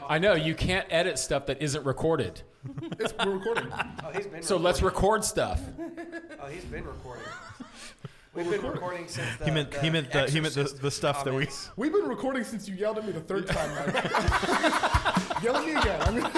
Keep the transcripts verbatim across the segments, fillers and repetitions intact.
I know you can't edit stuff that isn't recorded. It's, we're recording. Oh, he's been So recording. let's record stuff. Oh, he's been recording. We've been recording since the He meant the he meant the, he meant the, Exorcist the stuff that we. comments. We've been recording since you yelled at me the third time, Mike. Yell at me again. I mean,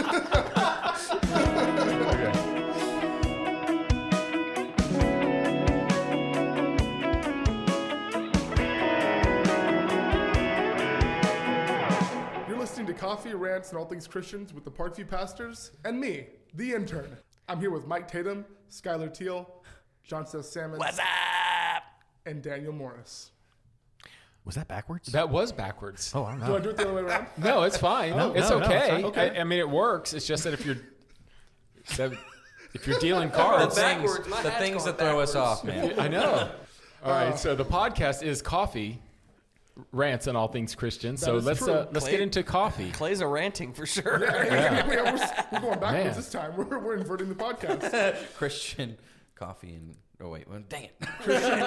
You're listening to Coffee, Rants, and All Things Christians with the Parkview Pastors and me, the intern. I'm here with Mike Tatum, Skylar Teal, John Seth Salmon, What's up? and Daniel Morris. Was that backwards? That was backwards. oh, I don't Do I know. do it the other way around? No, it's fine. Oh, it's no, no, okay. it's okay. I, I mean, it works. It's just that if you're so if you're dealing The cards, things, backwards. My the hat's things going that throw us backwards. off, man. I know. All right, so the podcast is Coffee, Rants, and All Things Christian. So is let's true. uh, let's Clay- get into coffee. Clay's a ranting for sure. Yeah, we're, we're going backwards Man. this time. We're, we're inverting the podcast. Christian coffee and oh wait, well, dang it. Christian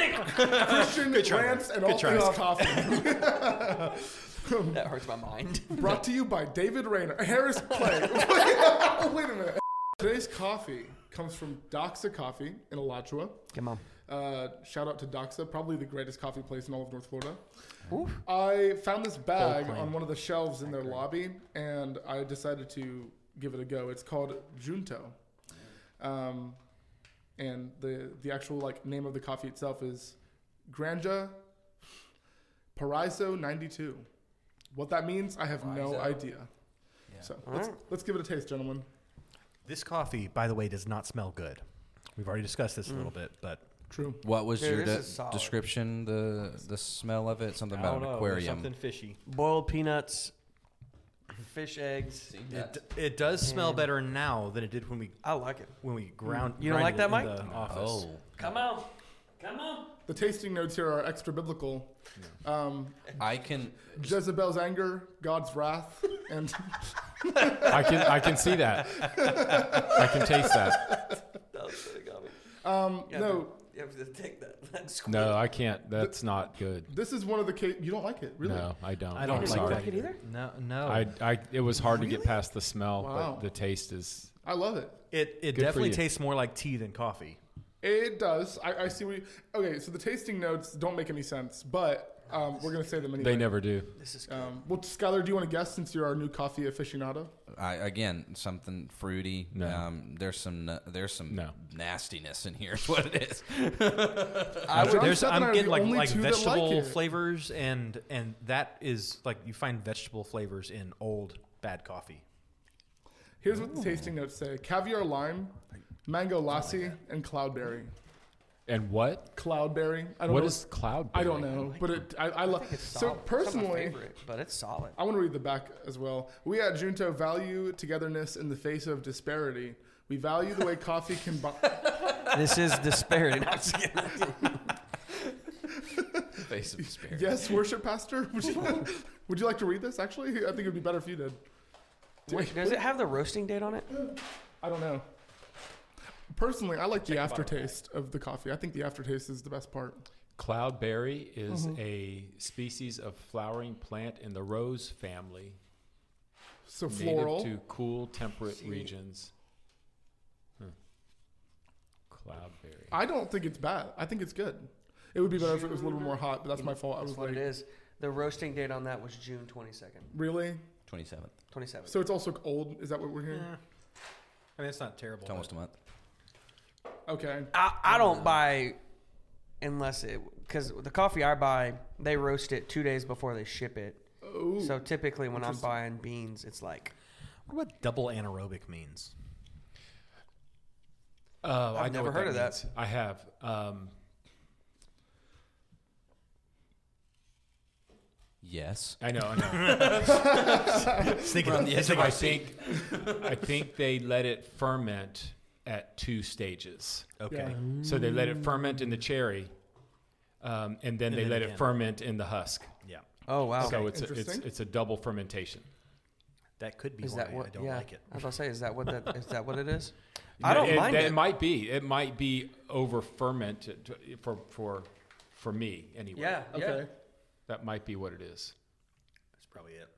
rants and all try. things coffee. That hurts my mind. Brought to you by David Rayner. Harris Clay. Wait a minute. Today's coffee comes from Doxa Coffee in Alachua. Come on. Uh, shout out to Doxa, probably the greatest coffee place in all of North Florida. Oof. I found this bag claim. on one of the shelves in their lobby, and I decided to give it a go. It's called Junto. Um, and the the actual like name of the coffee itself is Granja Paraiso ninety-two. What that means, I have no Paraiso. idea. So let's, Alright. let's give it a taste, gentlemen. This coffee, by the way, does not smell good. We've already discussed this a little bit, but True. What was Dude, your this de- is solid. description? The the smell of it? Something about an aquarium. something fishy. Boiled peanuts, fish eggs. It, it does smell better now than it did when we I like it. when we ground. You don't like grinded that, it in Mike? The office. Oh, Come on. Come on. The tasting notes here are extra biblical. Um, I can. Jezebel's anger, God's wrath, and I can I can see that. I can taste that. That was pretty gummy. um, You have no, to- You have to take that. that squeeze. No, I can't. That's not good. this is one of the ca- you don't like it, really? No, I don't. I don't I'm You like don't sorry. like it either? No, no. I, I, it was hard to get Really? past the smell, Wow. but the taste is. I love it. it it Good for definitely you. tastes more like tea than coffee. It does. I, I see what you, okay, so the tasting notes don't make any sense, but um, we're going to say them anyway. They never do. This is good. Um, well, Skylar, do you want to guess since you're our new coffee aficionado? I, again, something fruity. No. Um, there's some. nu- There's some No. nastiness in here. Is what it is. I would- There's, John Seth and I I'm are getting the like only like two that like vegetable it. flavors, and and that is like you find vegetable flavors in old bad coffee. Here's what the tasting notes say: caviar lime, mango lassi, and cloudberry. And what? Cloudberry. I don't What know. is cloud? I don't know, but it. I, I love. It's So solid. It's not my personally, favorite, but it's solid. I want to read the back as well. We at Junto value togetherness in the face of disparity. We value the way coffee can. Bo- This is disparity. No, I'm just kidding. Face of despair. yes, worship pastor. Would you, would you like to read this? Actually, I think it would be better if you did. Wait, does it have the roasting date on it? I don't know. Personally, I like the aftertaste of the coffee. I think the aftertaste is the best part. Cloudberry is Mm-hmm. a species of flowering plant in the rose family, So floral. native to cool, temperate regions. Hmm. Cloudberry. I don't think it's bad. I think it's good. It would be better if it was a little more hot, but that's my fault. I That's was what like, it is. The roasting date on that was June twenty-second. really? Twenty-seventh. twenty-seventh. So it's also old. Is that what we're hearing? I mean, it's not terrible. It's almost a month. Okay. I, I don't buy unless it because the coffee I buy they roast it two days before they ship it. Ooh. So typically when I'm Interesting. buying beans, it's like What about double anaerobic means? Oh, I I've know never what heard of that. means. I have. Um, Yes. I know. I know. Thinking on the edge of I our think. I think they let it ferment at two stages. Okay. Yeah. So they let it ferment in the cherry, um, and then And they then let again. it ferment in the husk. Yeah. oh wow. So it's a, it's Interesting. it's a double fermentation. That could be Is why that what? I don't yeah. like it. I was gonna say, is that what that is? That what it is? I don't it, mind it. it. might be. It might be over fermented for for for me anyway. Yeah. Okay. That might be what it is. That's probably it.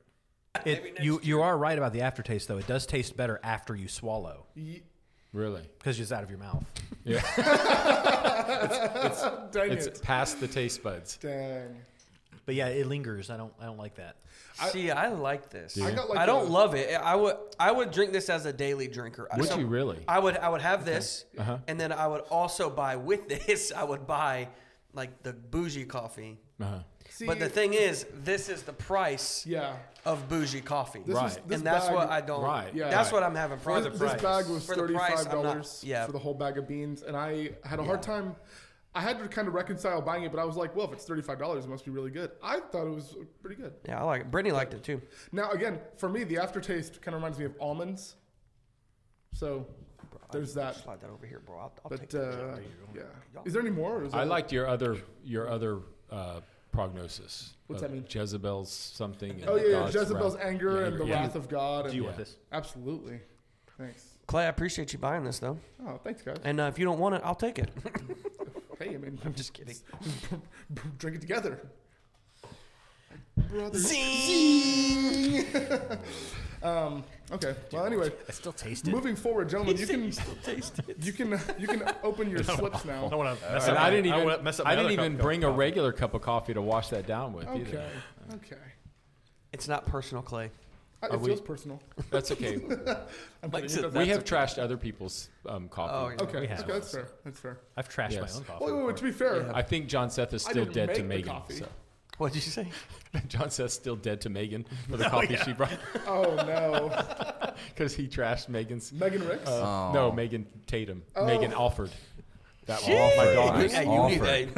It, you you are right about the aftertaste, though. It does taste better after you swallow. Ye- Really? Because it's out of your mouth. Yeah. it's, dang It's it. past the taste buds. Dang. But yeah, it lingers. I don't I don't like that. See, I like this. Yeah. I got like I don't a- love it. I would I would drink this as a daily drinker. Would So you really? I would I would have this, Uh-huh. and then I would also buy with this. I would buy like the bougie coffee. Uh-huh. See, But the thing is, this is the price yeah. of bougie coffee, This Right. was, this and that's bag, what I don't. Right. Yeah. That's Right. what I'm having This, problems. this price. bag was For the price, thirty-five I'm not- dollars yeah. for the whole bag of beans, and I had a hard time. I had to kind of reconcile buying it, but I was like, well, if it's thirty-five dollars, it must be really good. I thought it was pretty good. Yeah, I like it. Brittany liked it too. Now, again, for me, the aftertaste kind of reminds me of almonds. So there's that. Slide that over here, bro. I'll, I'll take But that. uh, yeah, is there any more? Or is I that- liked your other your other uh, prognosis. What's Uh, that mean? Jezebel's something. and Oh yeah, yeah, God's Jezebel's wrath. anger Yeah, and the yeah. wrath of God. And Do you Yeah. want this? Absolutely. Thanks. Clay, I appreciate you buying this though, Oh, thanks, guys. and uh, if you don't want it, I'll take it. Hey, I mean, I'm just kidding. drink it together. Brothers. Zing! Um. Okay. Well, anyway, I still taste it. moving forward, gentlemen, you can Taste it. you can you can open your slips I now. don't want to mess And up. I didn't don't even wanna mess up I my didn't other even cup of bring a coffee. regular cup of coffee to wash that down with Okay. either. Okay. It's not personal, Clay. Uh, Are It we- feels personal. That's okay. I'm Like, kidding. so It doesn't- We have trashed other people's um, Oh, coffee. yeah. Okay. We have. Okay. That's fair. That's fair. I've trashed Yes. my own coffee. Wait, wait, wait. To be before. fair, I think John Seth is I still didn't dead make to the Megan. coffee. So. What did you say? John Seth's still dead to Megan for the coffee yeah. she brought oh no, because he trashed Megan's. Megan Ricks. Uh, Oh. No, Megan Tatum. Oh. Megan Alford. That one. Alford. My daughter. Nice. Yeah, you Offer. need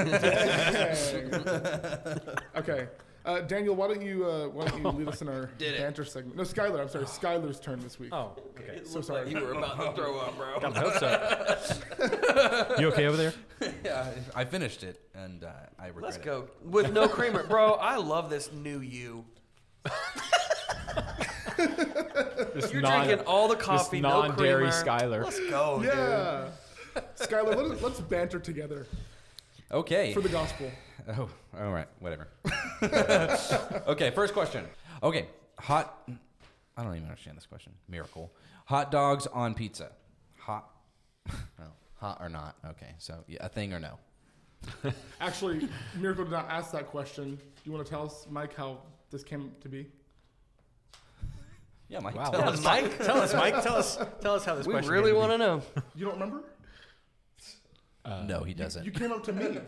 that. Okay. Uh, Daniel, why don't you uh, why don't you lead us in our Did it. banter segment? No, Skylar. I'm sorry, Skylar's turn this week. Oh, okay. It So looked sorry. like you were about to throw up, bro. Got my hopes up. You okay over there? Yeah, I finished it, and uh, I regret Let's it. go with no creamer, bro. I love this new you. This You're non- drinking all the this coffee, no non-dairy creamer. Skylar. Let's go, dude. Yeah. Skylar, let us, let's banter together Okay. for the gospel. Oh, all right, whatever. Okay, first question. Okay, hot. I don't even understand this question. Miracle. Hot dogs on pizza. Hot. Oh, hot or not? Okay, so yeah, a thing or no? Actually, Miracle did not ask that question. Do you want to tell us, Mike, how this came to be? Yeah, Mike. Wow. tell Tell us. us, Mike. Tell us, Mike. Tell us. Tell us how this We question. really came want to be. know. You don't remember? Uh, No, he doesn't. You came up to me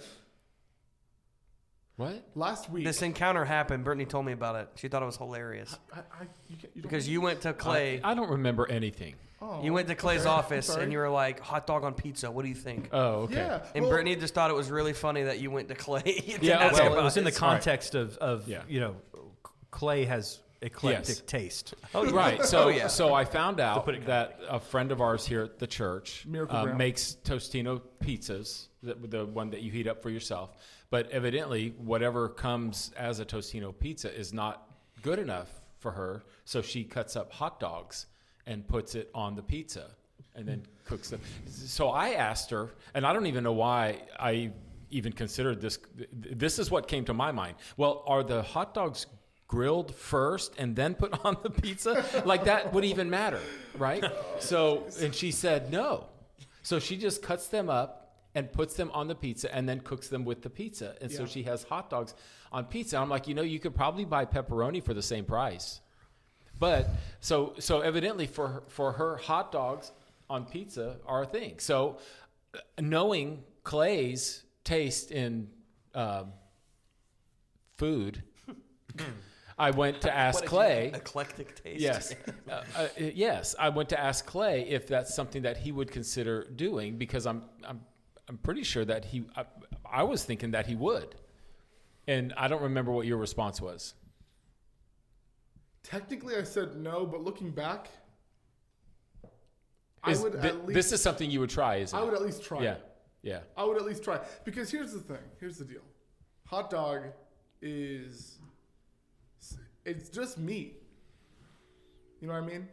What? last week. This encounter happened. Brittany told me about it. She thought it was hilarious I, I, you, can't- you don't because you went to Clay. I, I don't remember anything. Oh, You went to Clay's okay. I'm office sorry. and you were like, "Hot dog on pizza. What do you think?" Oh, okay. Yeah. And well, Brittany just thought it was really funny that you went to Clay. You didn't Yeah, ask okay. her Well, it about was in the his- context of, of Yeah. you know, Clay has eclectic Yes. taste. Oh, yeah. Right. So, Oh, yeah. so I found out put it that a friend of ours here at the church Miracle uh, Brown. makes Tostino pizzas, the, the one that you heat up for yourself. But evidently, whatever comes as a Tostino pizza is not good enough for her. So she cuts up hot dogs and puts it on the pizza and then cooks them. So I asked her, and I don't even know why I even considered this. This is what came to my mind. Well, are the hot dogs grilled first and then put on the pizza? Like that would even matter, right? So, and she said no. So she just cuts them up and puts them on the pizza and then cooks them with the pizza. And so Yeah. she has hot dogs on pizza. I'm like, you know, you could probably buy pepperoni for the same price. But so so evidently for her, for her, hot dogs on pizza are a thing. So uh, knowing Clay's taste in um, food, I went to What ask did you- Clay. eclectic taste. Yes, uh, uh, yes. I went to ask Clay if that's something that he would consider doing because I'm I'm I'm pretty sure that he. I, I was thinking that he would, and I don't remember what your response was. Technically, I said no, but looking back, Is I would thi- at least. this is something you would try, isn't I it? would at least try. Yeah, it. yeah. I would at least try because here's the thing. Here's the deal. Hot dog is. It's just meat. You know what I mean?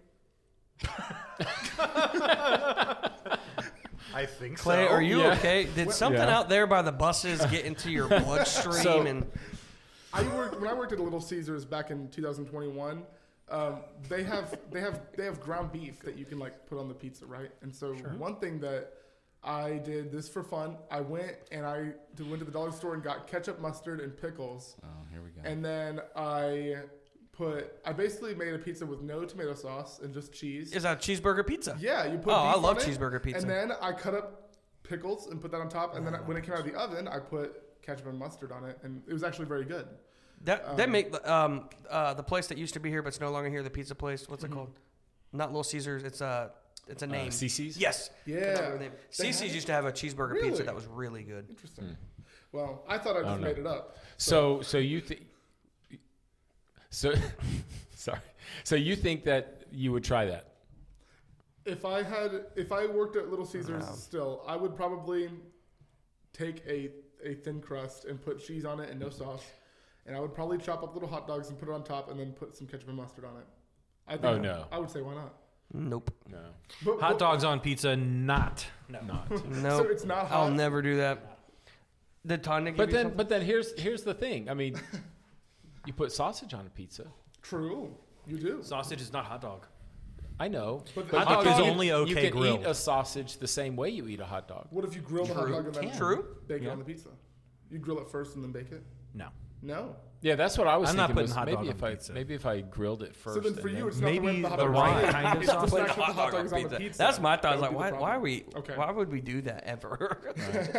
I think Clay, are you Yeah. okay? Did something Yeah. out there by the buses get into your bloodstream? So- and I worked when I worked at Little Caesars back in two thousand twenty-one. Um, they have they have they have ground beef that you can like put on the pizza, right? And so one thing that I did this for fun, I went and I did- went to the dollar store and got ketchup, mustard, and pickles, Oh, here we go. and then I put I basically made a pizza with no tomato sauce and just cheese. Is that cheeseburger pizza? Yeah, you put. Oh, I beef love on it, cheeseburger pizza. And then I cut up pickles and put that on top, and then when it came out of the oven, I put ketchup and mustard on it, and it was actually very good. That that make the- um uh the place that used to be here but it's no longer here. The pizza place. What's Mm-hmm. it called? Not Little Caesars. It's a it's a name. Uh, Cece's? Yes. Yeah. Can't remember the name. They Cece's have it? used to have a cheeseburger Really? pizza that was really good. Interesting. Well, I thought I just don't know. made it up. So, so you think, so, sorry. So you think that you would try that? If I had, if I worked at Little Caesars Wow. still, I would probably take a a thin crust and put cheese on it and no sauce, and I would probably chop up little hot dogs and put it on top, and then put some ketchup and mustard on it. I think Oh, I, no. I would say why not? Nope. No, But, Hot but- dogs on pizza, not. No. not. No. So it's not I'll hot. never do that. Did Tanya give But you then, something? but then here's here's the thing. I mean, you put sausage on a pizza. True, you do. Sausage is not hot dog. I know, But but the hot dog is you- only You okay can grilled. eat a sausage the same way you eat a hot dog. What if you grill the hot True. dog and then Can. True. bake it Yeah. on the pizza? You grill it first and then bake it? No. No. Yeah, that's what I was I'm not thinking. putting was hot maybe dog if on I pizza. maybe if I grilled it first. So then for and you, then- it's not the, Maybe the hot the dog right pizza. kind of It's the sausage. fact that Putting the hot dog on dog's on the pizza. pizza. That's my thought. I was That like, would be why, the why are problem. we? Okay. Why would we do that ever?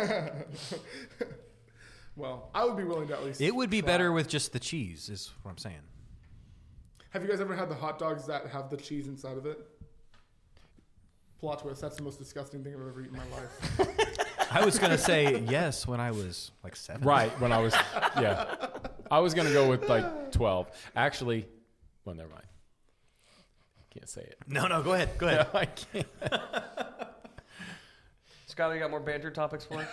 Well, I would be willing to at least. It would be try. better with just the cheese, is what I'm saying. Have you guys ever had the hot dogs that have the cheese inside of it? Plot twist. That's the most disgusting thing I've ever eaten in my life. I was gonna say yes when I was like seven. Right when I was yeah, I was gonna go with like twelve. Actually, well, never mind. Can't say it. No, no, go ahead. Go ahead. I can't. Skylar, you got more banter topics for us?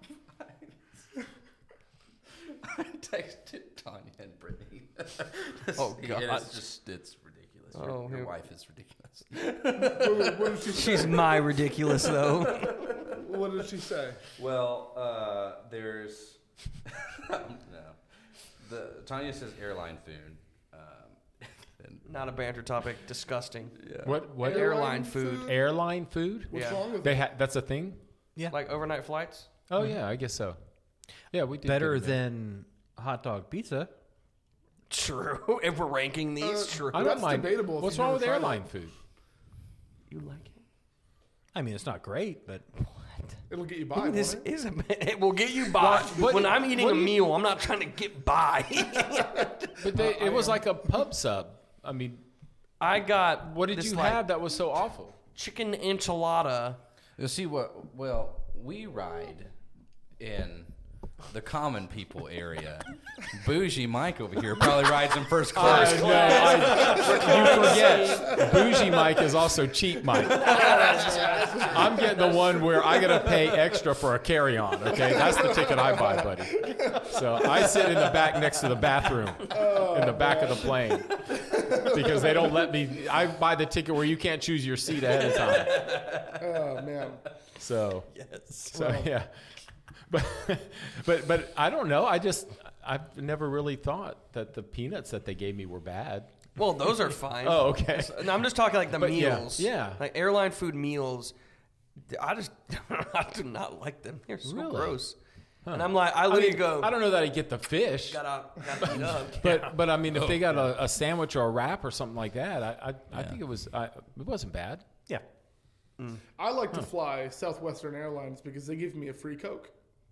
I texted Tanya and Brittany. Oh, God. It's just, it's ridiculous. Your, Oh, your here- wife is ridiculous. what, what- what did she say? She's my ridiculous though. What did she say? Well, uh, there's, no. The, Tanya says airline food. Um, and, Not a banter topic. Disgusting. yeah. What what Airline food. airline food? What's Yeah. wrong with They it? ha- that's a thing. Like overnight flights. Oh yeah, I guess so. Yeah, we did Better good there. than hot dog pizza. True. If we're ranking these, Uh, true. I don't That's mind. debatable if What's you've wrong never with tried airline it. food? You like it? I mean, it's not great, but It'll get you by. Maybe Won't this it? is a. It will get you by. what- when I'm eating what a do you- meal, I'm not trying to get by. But they, it was like a pub sub. I mean, I got what did this, you like, have that was so awful? chicken enchilada. You'll see what, well, we ride in the common people area. Bougie Mike over here probably rides in first class. I know, I- you forget, Bougie Mike is also cheap Mike. I'm getting the one where I got to pay extra for a carry-on. Okay, that's the ticket I buy, buddy. So I sit in the back next to the bathroom in the back of the plane because they don't let me. I buy the ticket where you can't choose your seat ahead of time. Oh man. So Yes. so yeah, but but but I don't know. I just I've never really thought that the peanuts that they gave me were bad. Well, those are fine. Oh, okay. And I'm just talking like the But yeah, meals. yeah. Like airline food meals. I just I do not like them. They're so Really? gross. And I'm like, I I literally mean, go. I don't know that I get the fish, Gotta, gotta eat up. but but I mean, if they got a, a sandwich or a wrap or something like that, I I, I think it was I, it wasn't bad. yeah. I like to fly Southwestern Airlines because they give me a free Coke.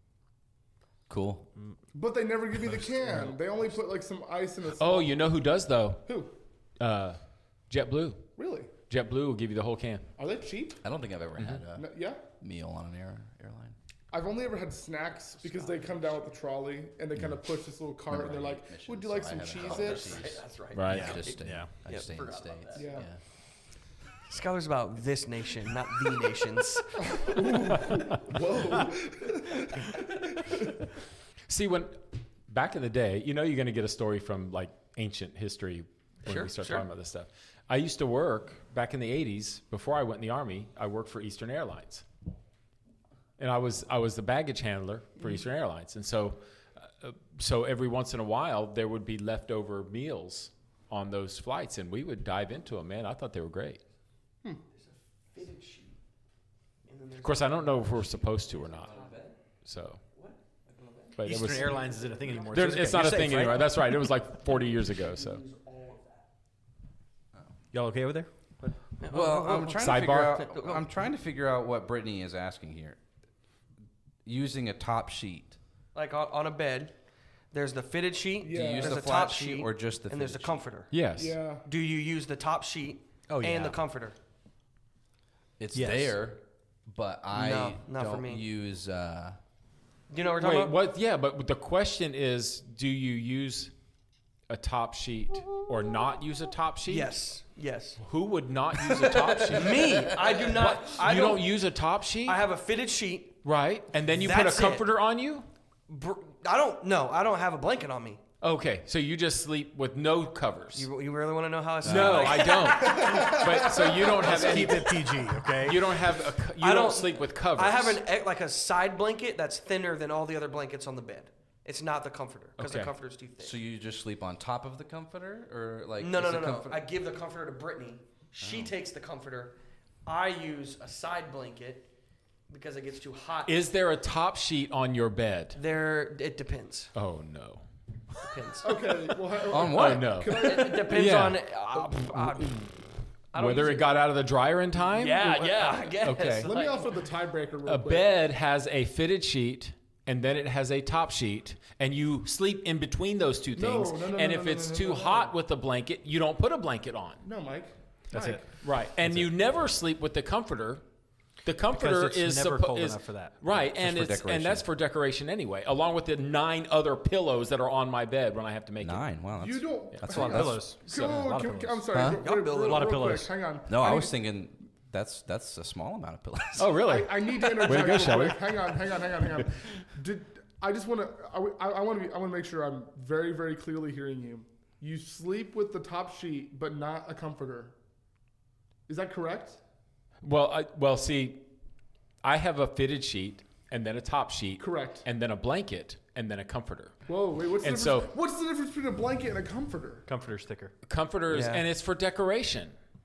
Cool. But they never give me the can. They only put like some ice in a. Oh, small- you know who does though? Who? Uh, JetBlue. Really? JetBlue will give you the whole can. Are they cheap? I don't think I've ever had a No, yeah. meal on an air, airline. I've only ever had snacks because they come down with the trolley and they kind of push this little cart and they're like, Missions, "Would you like so I some haven't Cheez had Its?" overseas. That's right. Right. I just stay, Yeah. I just stay in the States. that. Yeah. Yeah. Scholar's about this nation, not the nations. Whoa. See, when back in the day, you know, you're going to get a story from like ancient history when Sure, we start sure. talking about this stuff. I used to work back in the eighties before I went in the Army. I worked for Eastern Airlines, and I was I was the baggage handler for Eastern Airlines, and so uh, so every once in a while there would be leftover meals on those flights, and we would dive into them. Man, I thought they were great. There's a fitted sheet. And then there's Of course, I don't know if we're supposed to or not. So, but it Eastern was, Airlines isn't a thing anymore. there- so it's okay. not a You're thing safe, right? anymore. That's right. It was like forty years ago. So, Y'all okay over there? Well, I'm trying to figure Sidebar? out. I'm trying to figure out what Brittany is asking here. Using a top sheet. like on, on a bed. There's the fitted sheet. Yeah. Do you use There's the a flat top sheet sheet or just the and there's the fitted sheet? comforter. yes. Yeah. Do you use the top sheet Oh, yeah. and the comforter? It's Yes. there, but I No, not for don't me. use. Uh, Do you know what we're talking Wait, about? what? Yeah, but the question is, do you use a top sheet or not use a top sheet? Yes. Yes. Who would not use a top sheet? Me. I do not. I you don't, don't use a top sheet, I have a fitted sheet. right? And then you put That's a it. comforter on you. Br- I don't. No, I don't have a blanket on me. Okay, so you just sleep with no covers. You, you really want to know how I sleep? no, Like, I don't. But so you don't have any. Keep it P G, okay? You don't have a. co- You I don't, don't- sleep with covers. I have an e- like a side blanket that's thinner than all the other blankets on the bed. It's not the comforter because Okay. the comforter's too thick. so you just sleep on top of the comforter, or like? no, no, is no, the no. comfort- I give the comforter to Brittany. She takes the comforter. I use a side blanket because it gets too hot. Is there a top sheet on your bed? there, it depends. Oh no. Depends. Okay. Well, ha- On what? Oh no. Can I, It depends Yeah. on. Uh, uh, I don't Whether use it got out of the dryer in time? Yeah, yeah. I guess. Okay. let me Like, offer the tiebreaker real A quick. bed has a fitted sheet and then it has a top sheet, and you sleep in between those two No, things. no, no, and no, if no, it's no, no, too no, no. hot with the blanket, you don't put a blanket on. No, Mike. That's Mike. it. Right. And you never sleep with the comforter. The comforter it's is never suppo- cold is- enough for that. Right, Just and for it's decoration. and that's for decoration anyway, along with the nine other pillows that are on my bed when I have to make it. Nine. Wow. That's, You don't. That's hang a lot on. of Pillows. Go, A lot of can- pillows. I'm sorry. Huh? real- Y'all real- build a real- lot of real quick, pillows. Hang on. No, I need- was thinking that's that's a small amount of pillows. Oh, really? I, I need to interject. Way to go, real Shelley. quick. Hang on, hang on, hang on, hang on. Did I just want to? I, I want to be. I want to make sure I'm very, very clearly hearing you. You sleep with the top sheet, but not a comforter. Is that correct? Well, I, well, see, I have a fitted sheet and then a top sheet, Correct. and then a blanket and then a comforter. Whoa, wait. What's the And difference? so- what's the difference between a blanket and a comforter? Comforter's thicker. Comforters, Yeah. and it's for decoration.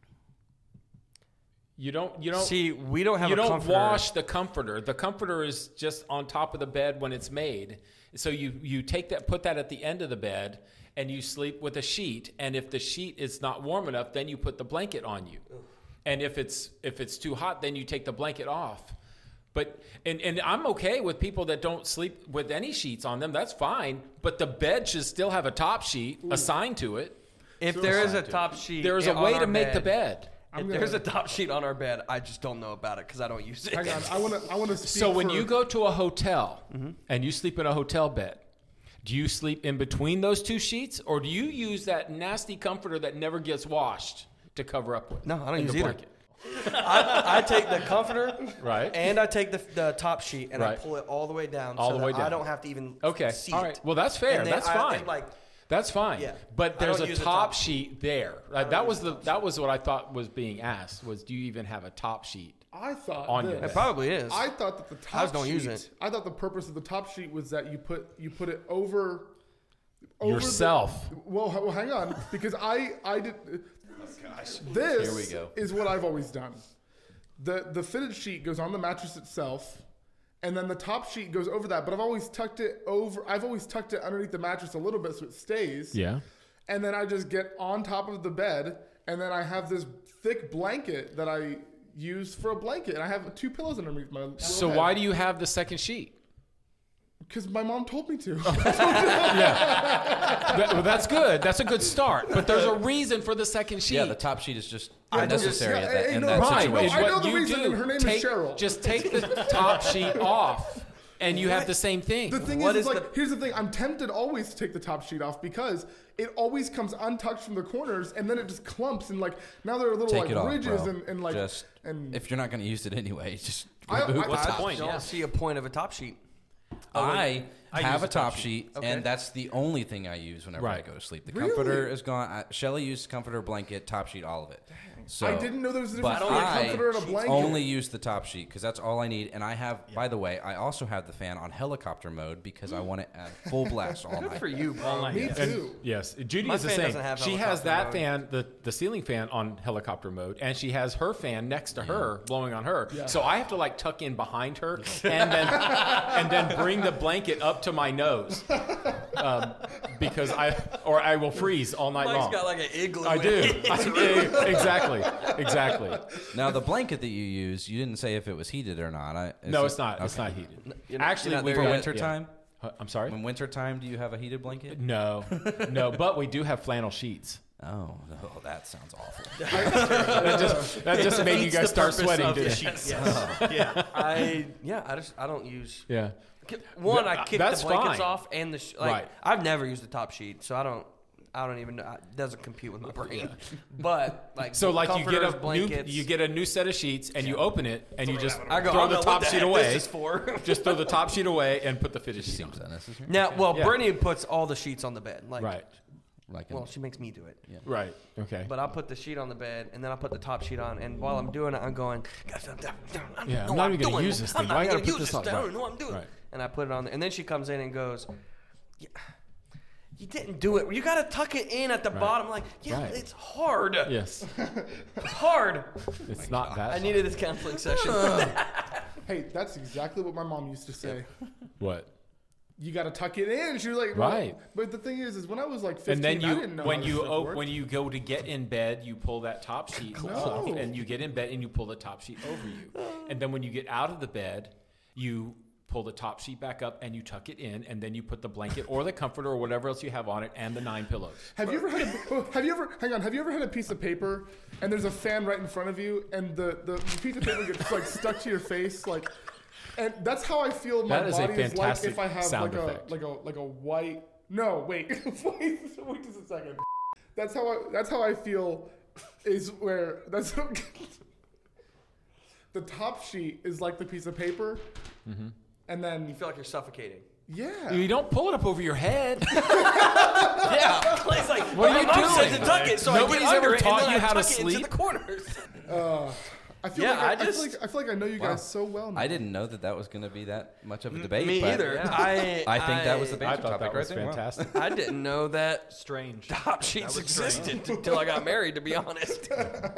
You don't, you don't, See, we don't have you a don't comforter. wash the comforter. The comforter is just on top of the bed when it's made. So you you take that, put that at the end of the bed, and you sleep with a sheet. And if the sheet is not warm enough, then you put the blanket on you. And if it's if it's too hot, then you take the blanket off. But and, and I'm okay with people that don't sleep with any sheets on them. That's fine. But the bed should still have a top sheet assigned to it. If there is a top sheet, There's a on way our to make the bed. bed. I'm If gonna- there's a top sheet on our bed, I just don't know about it because I don't use it. Hang on. I want to. I want to speak. So when for- you go to a hotel Mm-hmm. and you sleep in a hotel bed, do you sleep in between those two sheets, or do you use that nasty comforter that never gets washed to cover up with? No, I don't in use the either. blanket? I, I take the comforter, Right. and I take the, the top sheet and I Right. pull it all the way down, All so the way that I down. don't have to even Okay. see All it. right. Well, that's fair. And then That's I- fine. and, like, That's fine. Yeah. But I there's don't a use a top top sheet there. Uh, don't that use was a the top that was what I thought was being asked. Was do you even have a top sheet? I thought on this. your It probably is. I thought that the top I just don't sheet, use it. I thought the purpose of the top sheet was that you put you put it over, over Yourself. The, well, h- well, hang on, because I I did. This Here we go. is what I've always done. The the fitted sheet goes on the mattress itself, and then the top sheet goes over that. But I've always tucked it over. I've always tucked it underneath the mattress a little bit so it stays. Yeah. And then I just get on top of the bed, and then I have this thick blanket that I use for a blanket, and I have two pillows underneath my. So why do you have the second sheet? Because my mom told me to. That- well, that's good. That's a good start. But there's a reason for the second sheet. Yeah, the top sheet is just I just- unnecessary yeah, at that, hey, in no, that right, situation. no, Is I what know the you reason, do. and her name is Take- Cheryl. Just take the top sheet off, and you have the same thing. The thing What is, is is like, here's the thing. I'm tempted always to take the top sheet off because it always comes untouched from the corners, and then it just clumps, and like now there are little Take like it off, ridges bro. and, and like just and if you're not going to use it anyway, just I- remove I- the What's the top I point? sheet. don't Yeah. see a point of a top sheet. I I have use a a top top sheet, Okay. and that's the only thing I use whenever I Right. go to sleep. The Really? comforter is gone. I, Shelly used comforter, blanket, top sheet, all of it. So, I didn't know there was a but difference between a I comforter and a blanket. only use the top sheet because that's all I need. And I have, by the way, I also have the fan on helicopter mode because I want it at full blast all Good night. for you, Paul. Me And- too. yes, Judy My is the fan same. doesn't have She has helicopter that mode. fan, the, the ceiling fan, on helicopter mode, and she has her fan next to her, blowing on her. So I have to like tuck in behind her and then and then bring the blanket up to my nose, um, because I or I will freeze all night Mike's long. got like an igloo. I in do. it. I do. Exactly. Exactly. Now, the blanket that you use, you didn't say if it was heated or not. I, is No, it- it's not. It's okay. not heated. You're not- Actually, you're not we there For were- yet. winter yeah. time? Uh, I'm sorry. When winter time, do you have a heated blanket? No, no, but we do have flannel sheets. Oh, no, that sounds awful. That just that just made you guys start sweating, didn't it? Yes. yeah. I yeah. I just I don't use. Yeah. One, I Th- kick that's the blankets fine. off and the sh- like. Right. I've never used the top sheet, so I don't. I don't even know. It doesn't compute with my brain. But like, So like you get comforters, a new blankets, you get a new set of sheets and you open it and you just I go, throw I don't the know top what the sheet heck away. This is for. Just throw the top sheet away and put the fitted sheet Seems on. unnecessary. Now, well, Yeah. Brittany puts all the sheets on the bed. Like, Right. Like, Well, she makes me do it. Right. Okay. But I'll put the sheet on the bed, and then I'll put the top sheet on. And while I'm doing it, I'm going, "Gosh, I'm, I'm, Yeah, know I'm what not even gonna doing. use this I'm thing. not Why I gonna gotta put use this on? I don't Right. know what I'm doing." Right. And I put it on there. And then she comes in and goes, yeah, "You didn't do it. You got to tuck it in at the bottom." I'm like, yeah, Right. it's hard. Yes. It's hard. It's not that. I needed this counseling session. Hey, that's exactly what my mom used to say. What? You got to tuck it in. She was like, Right. well, but the thing is, is when I was like fifteen, And then I you, didn't know when how you this stuff op- worked. when you go to get in bed, you pull that top sheet off, and you get in bed and you pull the top sheet over you. And then when you get out of the bed, you pull the top sheet back up and you tuck it in, and then you put the blanket or the comforter or whatever else you have on it and the nine pillows. Have you ever had a, have you ever hang on? Have you ever had a piece of paper and there's a fan right in front of you and the, the piece of paper gets like stuck to your face like, and that's how I feel my That is a body is like fantastic if I have sound like effect. a like a like a white. No, wait, wait, wait just a second. That's how I that's how I feel. Is where that's the top sheet is like the piece of paper, Mm-hmm. and You then feel like you're suffocating. yeah. You don't pull it up over your head. Yeah. It's like, What are my you mom said doing? to tuck it, so Nobody's I get under ever it, taught and then you I how to tuck it into sleep? the corners. Uh, I feel Yeah, like I, I I, feel just- like I feel like I know you guys so well now. I didn't know that that was going to be that much of a debate. Me but either. I I think that was the I basic thought topic that was right there. Wow. fantastic. I didn't know that Strange. top sheets was strange. existed until I got married. To be honest.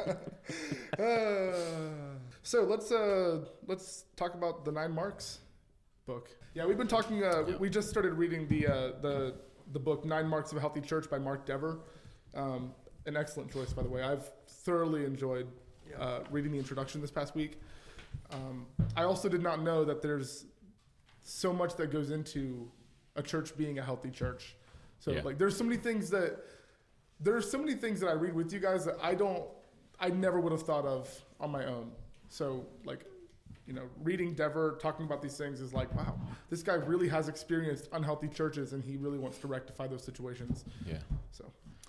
Uh, so let's uh, let's talk about the Nine Marks book. Yeah, we've been talking. Uh, we- We just started reading the uh, the the book Nine Marks of a Healthy Church by Mark Dever. Um, an excellent choice, by the way. I've thoroughly enjoyed uh, reading the introduction this past week. Um, I also did not know that there's so much that goes into a church being a healthy church. So Yeah. like, there's so many things that there's so many things that I read with you guys that I don't, I never would have thought of on my own. So like, you know, reading Dever talking about these things is like, wow, this guy really has experienced unhealthy churches and he really wants to rectify those situations. Yeah. So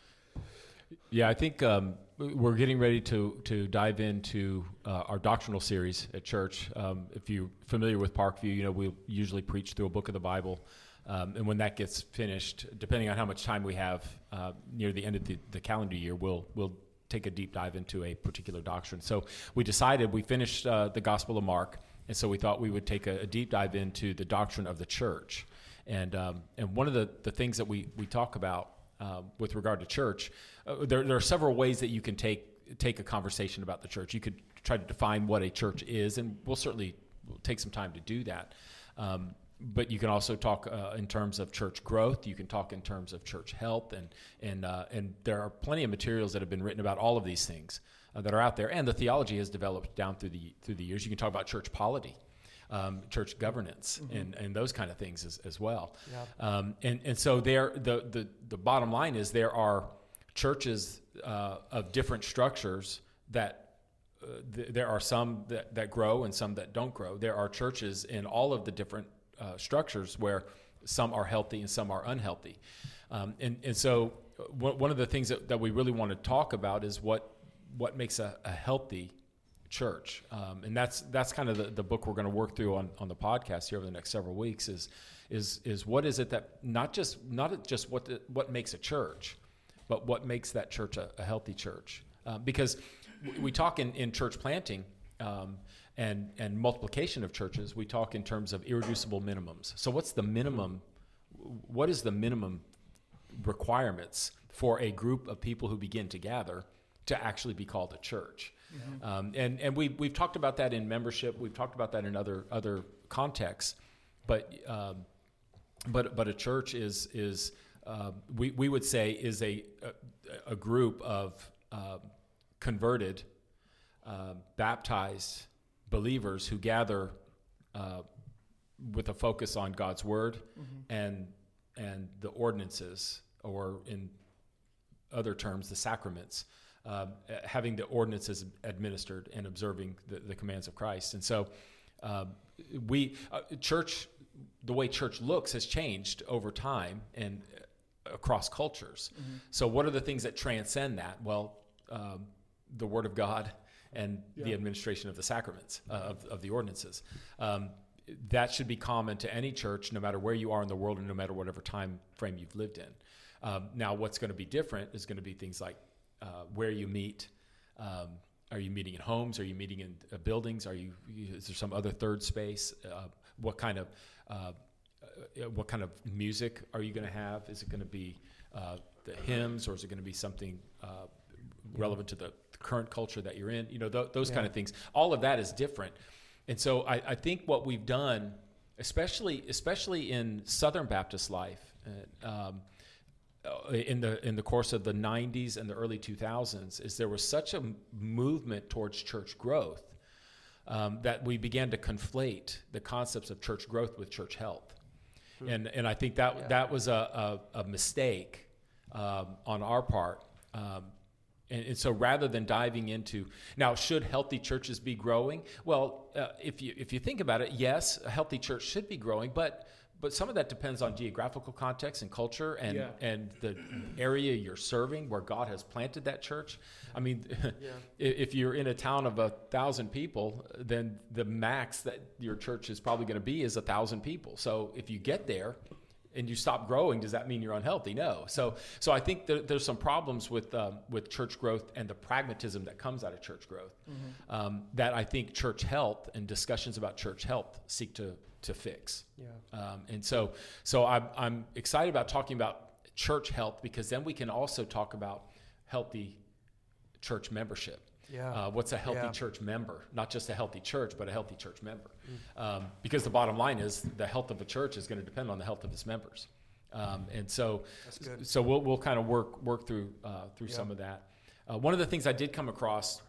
Yeah, I think um, we're getting ready to to dive into uh, our doctrinal series at church. Um, if you're familiar with Parkview, you know we usually preach through a book of the Bible, um, and when that gets finished, depending on how much time we have uh, near the end of the, the calendar year, we'll we'll take a deep dive into a particular doctrine. So we decided we finished uh, the Gospel of Mark, and so we thought we would take a, a deep dive into the doctrine of the church. And um, and one of the, the things that we we talk about Uh, with regard to church, uh, there, there are several ways that you can take take a conversation about the church. You could try to define what a church is, and we'll certainly take some time to do that. Um, but you can also talk uh, in terms of church growth. You can talk in terms of church health, and and uh, and there are plenty of materials that have been written about all of these things uh, that are out there. And the theology has developed down through the through the years. You can talk about church polity. Um, church governance mm-hmm. and, and those kind of things as, as well. Yeah. Um, and, and so there, the, the, the bottom line is there are churches uh, of different structures that uh, th- there are some that, that grow and some that don't grow. There are churches in all of the different uh, structures where some are healthy and some are unhealthy. Um, and, and so one one of the things that, that we really want to talk about is what, what makes a, a healthy church. Um, and that's that's kind of the, the book we're going to work through on, on the podcast here over the next several weeks is is is what is it that not just not just what the, what makes a church, but what makes that church a, a healthy church. Uh, because we, we talk in, in church planting um, and and multiplication of churches, we talk in terms of irreducible minimums. So what's the minimum? What is the minimum requirements for a group of people who begin to gather to actually be called a church? Mm-hmm. Um, and and we we've talked about that in membership. We've talked about that in other other contexts. But um, but but a church is is uh, we we would say is a a, a group of uh, converted, uh, baptized believers who gather uh, with a focus on God's word mm-hmm. and and the ordinances, or in other terms, the sacraments. Uh, having the ordinances administered and observing the, the commands of Christ. And so uh, we, uh, church, the way church looks has changed over time and uh, across cultures. Mm-hmm. So what are the things that transcend that? Well, um, the Word of God and yeah. the administration of the sacraments, uh, of, of the ordinances. Um, that should be common to any church, no matter where you are in the world and no matter whatever time frame you've lived in. Um, now, what's going to be different is going to be things like Uh, where you meet. Um, are you meeting in homes? Are you meeting in uh, buildings? Are you? Is there some other third space? Uh, what kind of uh, uh, what kind of music are you going to have? Is it going to be uh, the hymns, or is it going to be something uh, relevant to the current culture that you're in? You know, th- those yeah. kind of things. All of that is different, and so I, I think what we've done, especially especially in Southern Baptist life. Uh, um, in the in the course of the nineties and the early two thousands, is there was such a movement towards church growth um, that we began to conflate the concepts of church growth with church health. Hmm. And and I think that yeah. that was a, a, a mistake um, on our part. Um, and, and so rather than diving into, now, should healthy churches be growing? Well, uh, if you if you think about it, yes, a healthy church should be growing, but But some of that depends on geographical context and culture and, yeah. and the area you're serving, where God has planted that church. I mean, yeah. if you're in a town of a thousand people, then the max that your church is probably going to be is a thousand people. So if you get there and you stop growing, does that mean you're unhealthy? No. So so I think there, there's some problems with um, with church growth and the pragmatism that comes out of church growth mm-hmm. um, that I think church health and discussions about church health seek to to fix. Yeah. Um, and so so I'm, I'm excited about talking about church health, because then we can also talk about healthy church membership. Yeah. Uh, what's a healthy yeah. church member? Not just a healthy church, but a healthy church member. Mm. Um, because the bottom line is the health of a church is going to depend on the health of its members. Um, and so That's good. so we'll we'll kind of work work through uh, through yeah. some of that. Uh, one of the things I did come across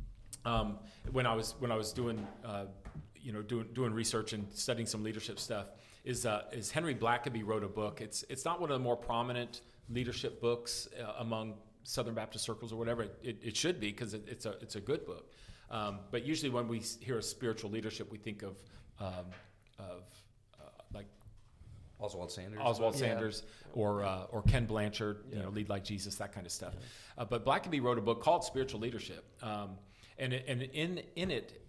um, when I was when I was doing uh, you know, doing doing research and studying some leadership stuff is uh, is Henry Blackaby wrote a book. It's it's not one of the more prominent leadership books uh, among Southern Baptist circles or whatever. It, it should be, because it, it's a it's a good book. Um, but usually when we hear of spiritual leadership, we think of um, of uh, like Oswald Sanders, Oswald yeah. Sanders, or uh, or Ken Blanchard. Yeah. You know, Lead Like Jesus, that kind of stuff. Yeah. Uh, but Blackaby wrote a book called Spiritual Leadership, um, and it, and in in it.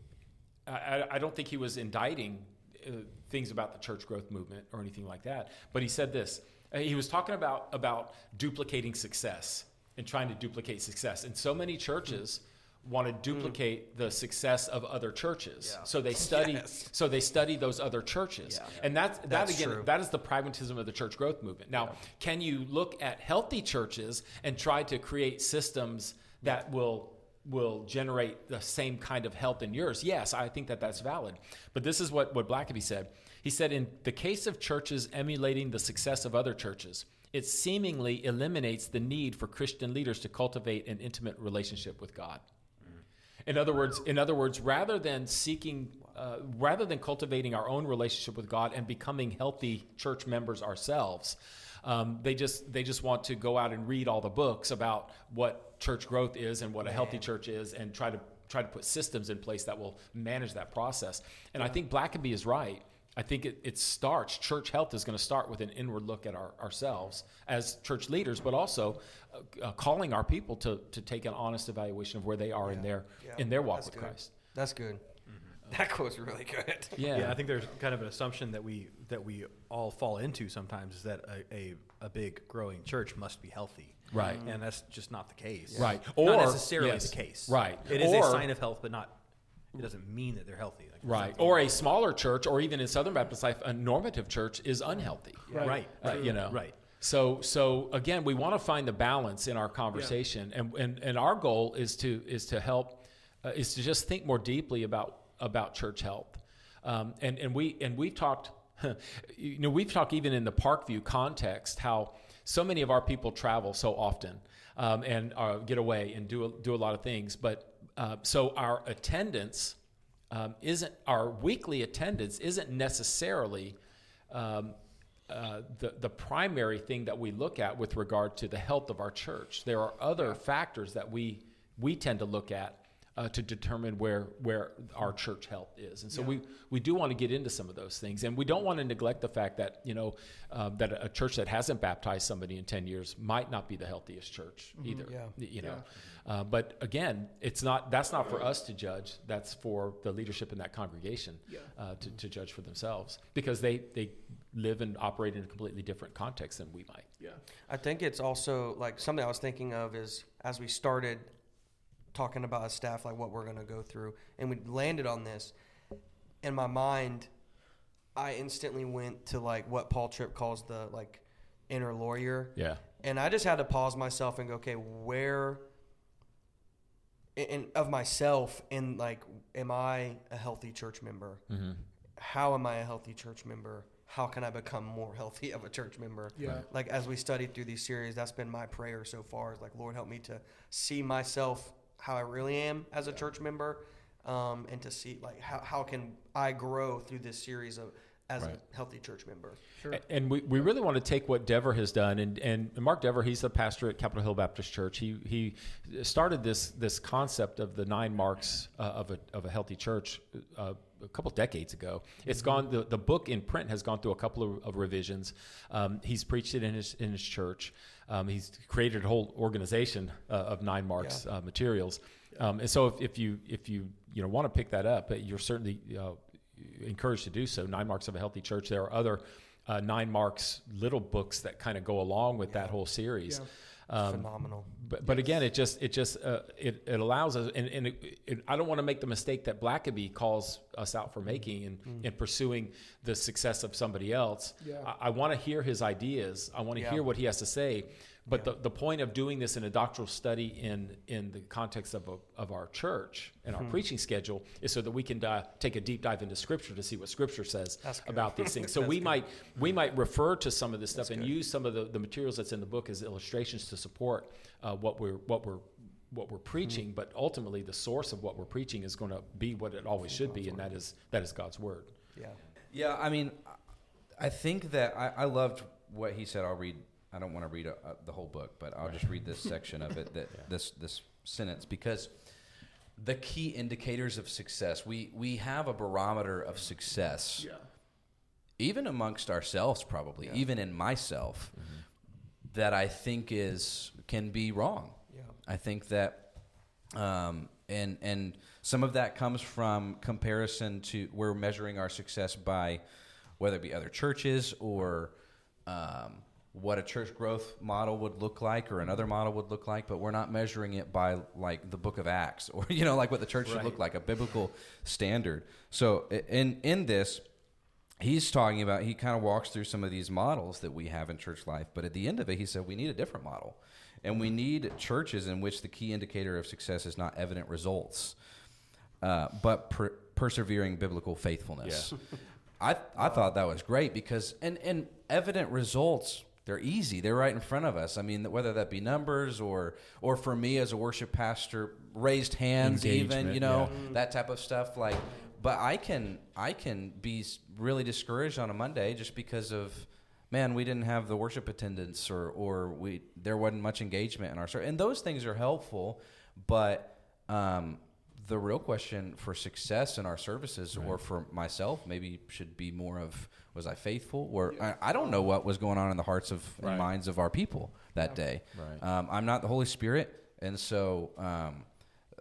I, I don't think he was indicting uh, things about the church growth movement or anything like that, but he said this. Uh, he was talking about about duplicating success and trying to duplicate success. And so many churches mm. want to duplicate mm. the success of other churches. Yeah. So they study yes. so they study those other churches. Yeah. And that's, that that's again, true. That is the pragmatism of the church growth movement. Now, yeah. can you look at healthy churches and try to create systems that will will generate the same kind of health in yours? Yes, I think that that's valid. But this is what, what Blackaby said. He said, in the case of churches emulating the success of other churches, it seemingly eliminates the need for Christian leaders to cultivate an intimate relationship with God. Mm. In other words, in other words, rather than seeking, uh, rather than cultivating our own relationship with God and becoming healthy church members ourselves, Um, they just they just want to go out and read all the books about what church growth is and what a healthy church is, and try to try to put systems in place that will manage that process. And yeah. I think Blackaby is right. I think it, it starts, church health is going to start with an inward look at our, ourselves as church leaders, but also uh, uh, calling our people to to take an honest evaluation of where they are yeah. in their yeah. in their walk That's with good. Christ. That's good. That quote's really good. Yeah. Yeah, I think there's kind of an assumption that we that we all fall into sometimes is that a, a, a big growing church must be healthy. Right. And that's just not the case. Right. Not Or- necessarily yes. the case. Right. It is Or- a sign of health, but not it doesn't mean that they're healthy. Like, Right. Or a smaller church, or even in Southern Baptist life, a normative church is unhealthy. Right. Right. Uh, you know. Right. So so again, we want to find the balance in our conversation, and, and and our goal is to is to help uh, is to just think more deeply about about church health, um, and and we and we've talked, you know, we've talked even in the Parkview context how so many of our people travel so often um, and uh, get away and do a, do a lot of things, but uh, so our attendance um, isn't our weekly attendance isn't necessarily um, Uh, the the primary thing that we look at with regard to the health of our church. There are other factors that we we tend to look at uh, to determine where where our church health is, and so Yeah. we we do want to get into some of those things, and we don't want to neglect the fact that you know um, that a church that hasn't baptized somebody in ten years might not be the healthiest church either. Yeah. You know, uh, but again, it's not that's not for us to judge. That's for the leadership in that congregation Yeah. uh, to to judge for themselves, because they they. live and operate in a completely different context than we might. Yeah. I think it's also like something I was thinking of is as we started talking about as staff, like what we're going to go through, and we landed on this. In my mind, I instantly went to like what Paul Tripp calls the like inner lawyer. Yeah. And I just had to pause myself and go, okay, where in, of myself in like, am I a healthy church member? Mm-hmm. How am I a healthy church member? How can I become more healthy of a church member? Yeah. Like as we studied through these series, that's been my prayer so far is like, Lord, help me to see myself how I really am as a church member, um, and to see like how, how can I grow through this series of as Right. a healthy church member. Sure. A- And we, we really want to take what Dever has done, and, and Mark Dever, he's the pastor at Capitol Hill Baptist Church. He he started this this concept of the nine marks uh, of a of a healthy church uh, a couple decades ago. It's gone. The, the book in print has gone through a couple of, of revisions. Um, he's preached it in his in his church. Um, he's created a whole organization uh, of nine marks Yeah. uh, materials. Um, and so if, if you if you you know want to pick that up, you're certainly uh, encouraged to do so. Nine Marks of a Healthy Church. There are other uh, Nine Marks little books that kind of go along with that whole series. Yeah. Um, Phenomenal. But, but again, it just it just uh, it, it allows us, and, and it, it, I don't want to make the mistake that Blackaby calls us out for making and, Mm-hmm. and pursuing the success of somebody else. Yeah. I, I want to hear his ideas. I want to Yeah. hear what he has to say. But Yeah. the, the point of doing this in a doctoral study in in the context of a, of our church and Hmm. our preaching schedule is so that we can di- take a deep dive into Scripture to see what Scripture says That's good. about these things. So That's we good. might we might refer to some of this stuff That's and good. use some of the, the materials that's in the book as illustrations to support uh, what we're what we're what we're preaching. But ultimately, the source of what we're preaching is going to be what it always should be, and that is that is God's word. Yeah. Yeah, I mean, I think that I, I loved what he said. I'll read. I don't want to read uh uh the whole book, but I'll just read this section of it. That this this sentence, because the key indicators of success. We we have a barometer of success, Yeah. even amongst ourselves, probably, Yeah. even in myself, that I think is can be wrong. Yeah. I think that, um, and and some of that comes from comparison to we're measuring our success by whether it be other churches or um, what a church growth model would look like or another model would look like, but we're not measuring it by like the Book of Acts or you know like what the church should Right. look like, a biblical standard. So i- in in this. He's talking about, he kind of walks through some of these models that we have in church life, but at the end of it, he said we need a different model. And we need churches in which the key indicator of success is not evident results, uh, but per- persevering biblical faithfulness. I I thought that was great because, and, and evident results, they're easy. They're right in front of us. I mean, whether that be numbers or, or for me as a worship pastor, raised hands even, Engagement, you know, yeah. that type of stuff. Like, but I can I can be s- really discouraged on a Monday just because of, man, we didn't have the worship attendance or or we there wasn't much engagement in our service. And those things are helpful, but um, the real question for success in our services or for myself maybe should be more of, was I faithful? Or I, I don't know what was going on in the hearts of and Right. minds of our people that day. Right. Um, I'm not the Holy Spirit, and so um,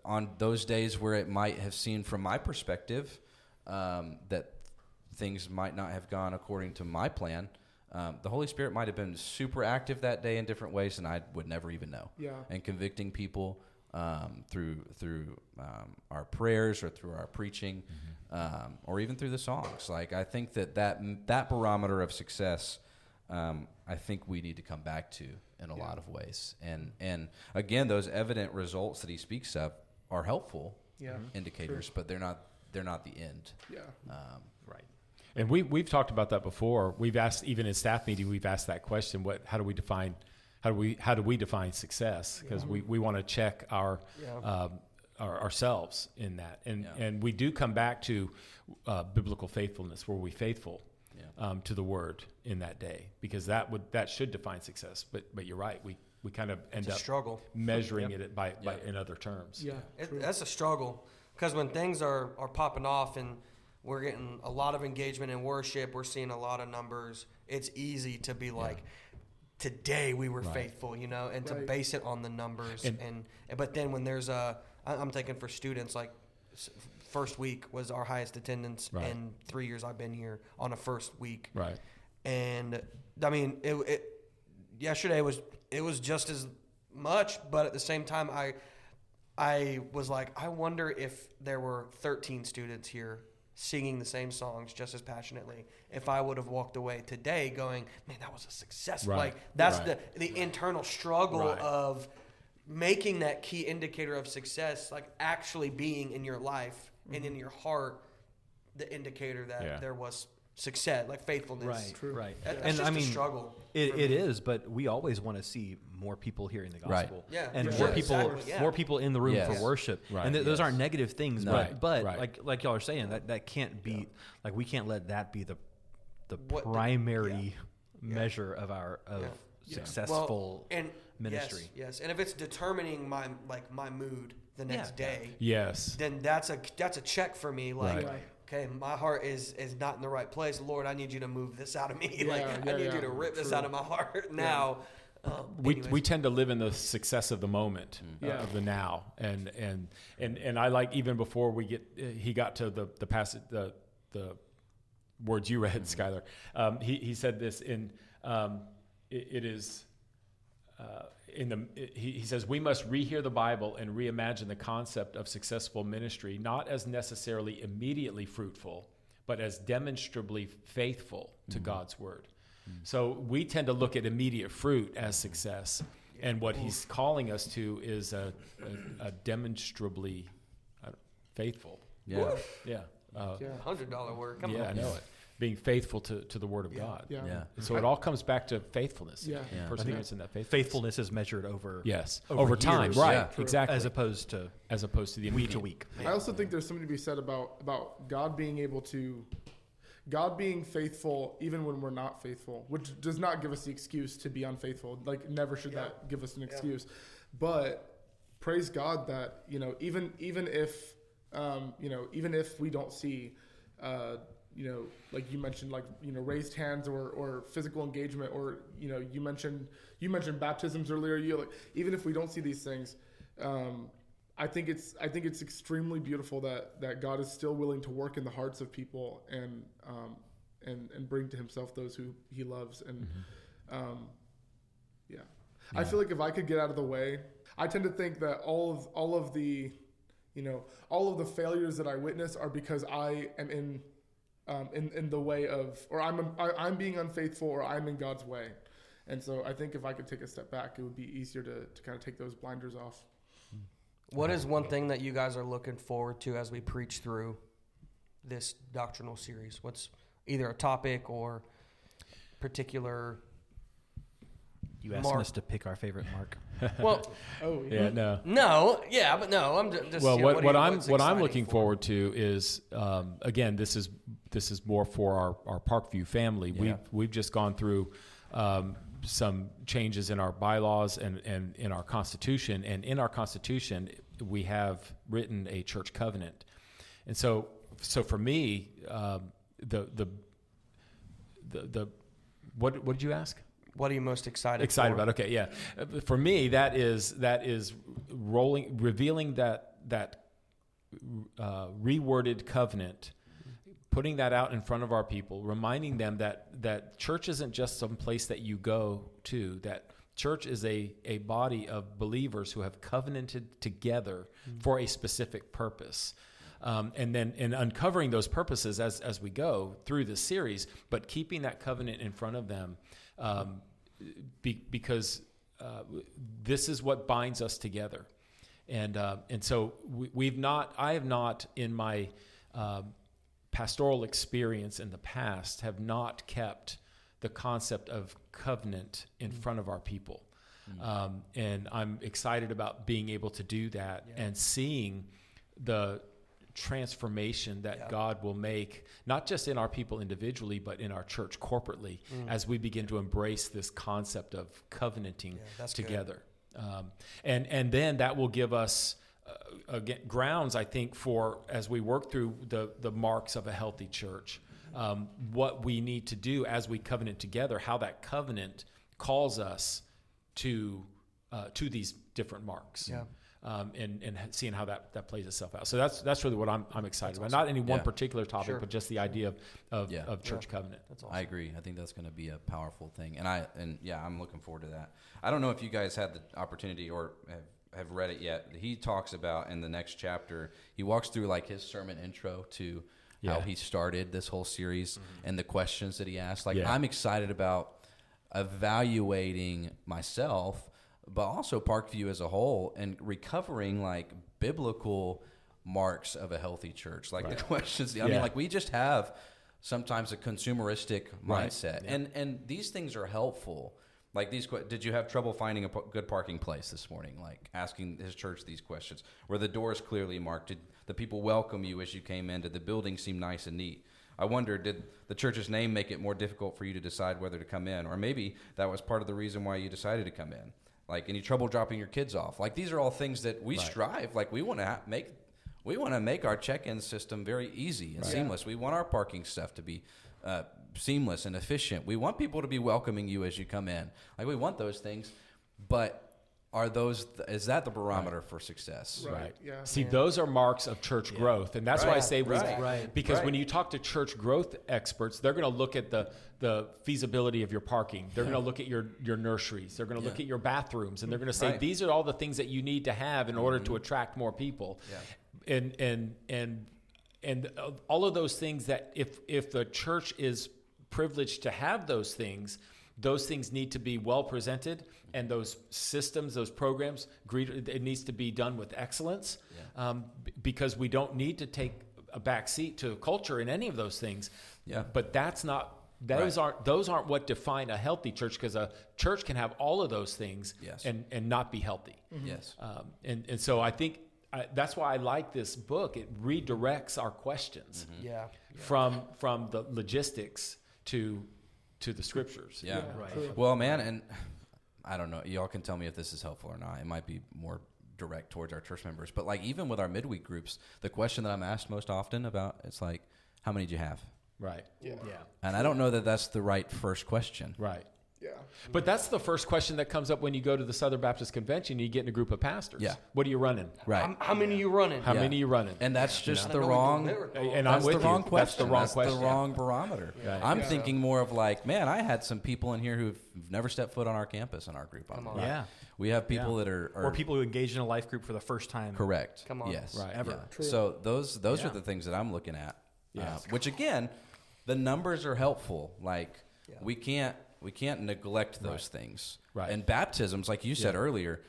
on those days where it might have seemed from my perspective um, that things might not have gone according to my plan, um, the Holy Spirit might have been super active that day in different ways, and I would never even know. Yeah. And convicting people um, through through um, our prayers or through our preaching, mm-hmm. um, or even through the songs. Like I think that that, that barometer of success, um, I think we need to come back to in a yeah. lot of ways. And and again, those evident results that he speaks of are helpful yeah. indicators, True. but they're not they're not the end. Yeah. Um, right. And we we've talked about that before. We've asked, even in staff meeting, we've asked that question: What? How do we define? How do we how do we define success? Because yeah. we, we want to check our, yeah. um, our ourselves in that, and yeah. and we do come back to uh, biblical faithfulness. Were we faithful yeah. um, to the word in that day? Because that would that should define success. But but you're right. We we kind of end it's a up struggle measuring yep. it by, by yeah. in other terms. Yeah, it, that's a struggle. Because when things are, are popping off and we're getting a lot of engagement in worship, we're seeing a lot of numbers, it's easy to be like, yeah. today we were right. faithful, you know, and right. to base it on the numbers. And, and But then when there's a, I'm thinking for students, like first week was our highest attendance right. in three years I've been here on a first week. Right. And I mean, it, it yesterday was, it was just as much, but at the same time, I, I was like, I wonder if there were thirteen students here singing the same songs just as passionately, if I would have walked away today going, man, that was a success. Right. Like that's right. the, the internal struggle right. of making that key indicator of success, like actually being in your life mm-hmm. and in your heart, the indicator that yeah. there was success, like faithfulness. Right, True. right. That, that's and just I mean, a struggle. It, it is, but we always want to see more people hearing the gospel, right. yeah, and yeah. more Yeah, people, exactly, yeah. more people in the room Yes. for worship. Right. And th- those Yes. aren't negative things, No. but, Right. but Right. like like y'all are saying, that that can't be yeah. like we can't let that be the the What the- primary yeah. measure of our of Yeah. successful well, and ministry. Yes, yes, and if it's determining my like my mood the next Yeah. day, Yes. then that's a that's a check for me. Like, Right. okay, my heart is is not in the right place. Lord, I need you to move this out of me. Yeah, like, yeah, I need yeah. you to rip this True. out of my heart now. Um, we anyways. we tend to live in the success of the moment, uh, Yeah. of the now, and and and and I like, even before we get uh, he got to the the passage, the the words you read, mm-hmm. Skylar. Um, he he said this in um, it, it is. Uh, in the it, he, he says we must rehear the Bible and reimagine the concept of successful ministry, not as necessarily immediately fruitful, but as demonstrably faithful to mm-hmm. God's word. Mm-hmm. So we tend to look at immediate fruit as success, and what he's calling us to is a, a, a demonstrably uh, faithful. Yeah. Yeah. Uh, Yeah. hundred dollar word. Come yeah, on. I know it. Being faithful to, to the word of Yeah. God. Yeah. Yeah. And so it all comes back to faithfulness. Yeah. Yeah. Perseverance in that faithfulness. Faithfulness is measured over Yes. over, Over, time. years. Right. Yeah. True. Exactly. as opposed to as opposed to the week to immediate. week. I also think there's something to be said about about God being able to, God being faithful even when we're not faithful, which does not give us the excuse to be unfaithful. Like, never should Yeah. that give us an Yeah. excuse. But praise God that, you know, even even if um, you know even if we don't see, uh, you know, like you mentioned, like, you know, raised hands or, or physical engagement, or, you know, you mentioned you mentioned baptisms earlier. You like, even if we don't see these things. Um, I think it's I think it's extremely beautiful that, that God is still willing to work in the hearts of people and um, and and bring to Himself those who He loves, and mm-hmm. um, yeah. yeah, I feel like if I could get out of the way, I tend to think that all of all of the, you know, all of the failures that I witness are because I am in um, in in the way of, or I'm I, I'm being unfaithful, or I'm in God's way, and so I think if I could take a step back, it would be easier to to kind of take those blinders off. What is one thing that you guys are looking forward to as we preach through this doctrinal series? What's either a topic or particular? You asked Mark. us to pick our favorite Mark. Well, Oh Yeah, no. no, yeah, but no. I'm ju- just. Well, you know, what, what, what are you- I'm what's what I'm exciting looking for? forward to is, um, again, this is this is more for our, our Parkview family. Yeah. We've we've just gone through um, some changes in our bylaws and, and in our constitution, and in our constitution we have written a church covenant, and so so for me, um, the the the the what what did you ask? What are you most excited? Excited for? about? Okay, yeah. Uh, For me, that is that is rolling, revealing that that uh, reworded covenant, putting that out in front of our people, reminding them that that church isn't just some place that you go to, that church is a, a body of believers who have covenanted together mm-hmm. for a specific purpose. Um, and then in uncovering those purposes as, as we go through this series, but keeping that covenant in front of them um, be, because uh, this is what binds us together. And uh, and so we, we've not, I have not in my uh, pastoral experience in the past have not kept the concept of covenant in mm-hmm. front of our people. Mm-hmm. Um, and I'm excited about being able to do that yeah. and seeing the transformation that yeah. God will make, not just in our people individually, but in our church corporately, mm. as we begin to embrace this concept of covenanting yeah, together. Um, and, and then that will give us uh, again, grounds, I think, for, as we work through the, the marks of a healthy church, um, what we need to do as we covenant together, how that covenant calls us to, uh, to these different marks. Yeah. Um, and, and seeing how that, that plays itself out. So that's that's really what I'm I'm excited that's about. Awesome. Not any one yeah. particular topic, sure. but just the idea of of, yeah. of church yeah. covenant. That's awesome. I agree. I think that's going to be a powerful thing. And I and yeah, I'm looking forward to that. I don't know if you guys had the opportunity or have, have read it yet. He talks about in the next chapter, he walks through like his sermon intro to yeah. how he started this whole series mm-hmm. and the questions that he asked. Like yeah. I'm excited about evaluating myself, but also Parkview as a whole, and recovering like biblical marks of a healthy church. Like right. the questions, I yeah. mean, like we just have sometimes a consumeristic mindset, right. yeah. and and these things are helpful. Like these, did you have trouble finding a good parking place this morning? Like asking his church these questions. Were the doors clearly marked? Did the people welcome you as you came in? Did the building seem nice and neat? I wonder, did the church's name make it more difficult for you to decide whether to come in? Or maybe that was part of the reason why you decided to come in. Like any trouble dropping your kids off? Like these are all things that we right. strive. Like we want to ha- make, we want to make our check-in system very easy and right. seamless. We want our parking stuff to be uh, seamless and efficient. We want people to be welcoming you as you come in. Like we want those things, but are those? Is that the barometer right. for success? Right. right. Yeah. See, yeah. those are marks of church yeah. growth, and that's right. why I say right. we, right. because right. when you talk to church growth experts, they're going to look at the the feasibility of your parking. They're yeah. going to look at your your nurseries. They're going to yeah. look at your bathrooms, and they're going to say right. these are all the things that you need to have in order mm-hmm. to attract more people. Yeah. And and and and all of those things that if if the church is privileged to have those things, those things need to be well presented, and those systems, those programs, it needs to be done with excellence, yeah. um, b- because we don't need to take a back seat to culture in any of those things. Yeah. But that's not those right. aren't those aren't what define a healthy church, because a church can have all of those things yes. and and not be healthy. Mm-hmm. Yes. Um, and and so I think I, that's why I like this book. It redirects our questions Mm-hmm. yeah. yeah. from from the logistics to to the scriptures. Yeah. Yeah, right. true. Well, man, and I don't know. Y'all can tell me if this is helpful or not. It might be more direct towards our church members. But like even with our midweek groups, the question that I'm asked most often about, it's like, how many did you have? Right. Yeah. Yeah. And I don't know that that's the right first question. Right. Yeah. But that's the first question that comes up when you go to the Southern Baptist Convention. You get in a group of pastors. Yeah. What are you running? Right. How, how many are you running? How Yeah. many are you running? And that's just I the know we do wrong. miracles. And I'm That's with the wrong you. question. That's the wrong That's question. the wrong barometer. Right. I'm Yeah. thinking more of like, man, I had some people in here who've never stepped foot on our campus in our group. Come I'm on. like, Yeah. We have people Yeah. that are, are Or people who engage in a life group for the first time. correct. Come on. Yes. Right. Ever. Yeah. True. So those those Yeah. are the things that I'm looking at. Yeah. Uh, which again, the numbers are helpful. Like Yeah. we can't we can't neglect those Right. things. Right. And baptisms, like you said Yeah. earlier,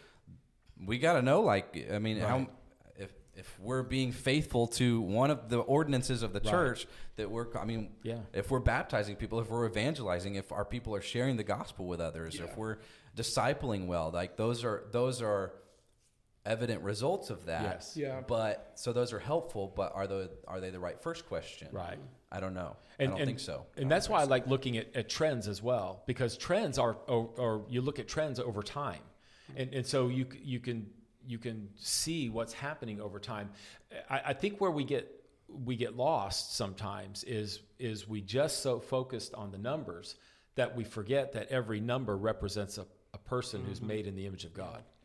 we got to know. Like I mean, how Right. if if we're being faithful to one of the ordinances of the Right. church, that we're I mean, Yeah. if we're baptizing people, if we're evangelizing, if our people are sharing the gospel with others, Yeah. if we're discipling well, like those are those are evident results of that. Yes. Yeah. But so those are helpful, but are the are they the right first question? Right. I don't know. And, I don't and, think so. And that's why I like looking at, at trends as well, because trends are, or, or you look at trends over time, and and so you c- you can you can see what's happening over time. I, I think where we get we get lost sometimes is is we just so focused on the numbers that we forget that every number represents a, a person who's made in the image of God.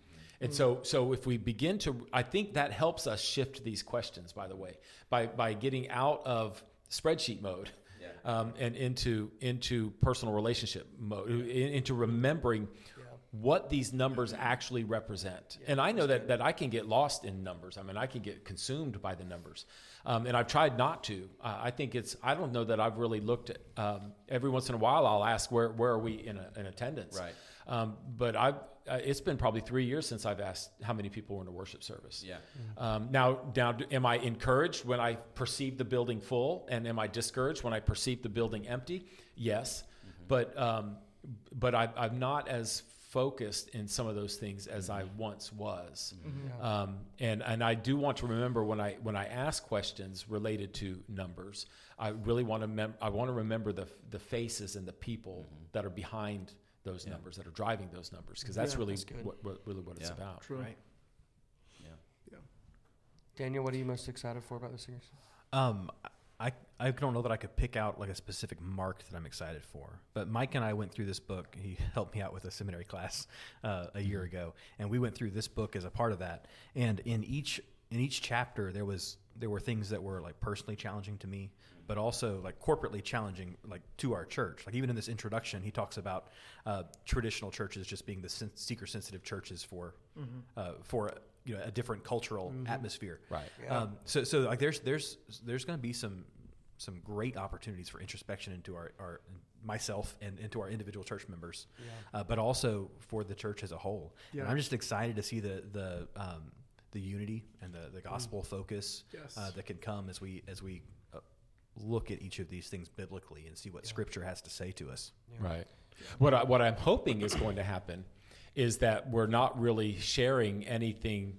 And so, so if we begin to, I think that helps us shift these questions, by the way, by, by getting out of spreadsheet mode yeah. um, and into, into personal relationship mode, in, into remembering yeah. what these numbers actually represent. Yeah, and I know that, that I can get lost in numbers. I mean, I can get consumed by the numbers. Um, and I've tried not to. Uh, I think it's, I don't know that I've really looked at, um, every once in a while I'll ask where, where are we in, a, in attendance? Right. Um, but I've, uh, it's been probably three years since I've asked how many people were in a worship service. Yeah. Mm-hmm. Um, now, now, am I encouraged when I perceive the building full, and am I discouraged when I perceive the building empty? Yes. Mm-hmm. But, um, but I, I'm not as focused in some of those things as I once was. Mm-hmm. Yeah. Um, and, and I do want to remember when I, when I ask questions related to numbers, I really want to, mem- I want to remember the, the faces and the people mm-hmm. that are behind those yeah. numbers, that are driving those numbers. Cause that's yeah, really that's what, what, really what it's yeah. about. True. Right. Yeah. Yeah. Daniel, what are you most excited for about the series? Um, I, I don't know that I could pick out like a specific mark that I'm excited for, but Mike and I went through this book. He helped me out with a seminary class uh, a year ago, and we went through this book as a part of that. And in each in each chapter, there was there were things that were like personally challenging to me, but also like corporately challenging, like to our church. Like even in this introduction, he talks about uh, traditional churches just being the sen- seeker-sensitive churches for mm-hmm. uh, for. you know, a different cultural mm-hmm. atmosphere. Right. Yeah. Um, so, so like there's, there's, there's going to be some, some great opportunities for introspection into our, our myself and into our individual church members, yeah. uh, but also for the church as a whole. Yeah. And I'm just excited to see the, the, um, the unity and the, the gospel mm. focus yes. uh, that can come as we, as we uh, look at each of these things biblically and see what yeah. Scripture has to say to us. Yeah. Right. Yeah. What I, what I'm hoping is going to happen is that we're not really sharing anything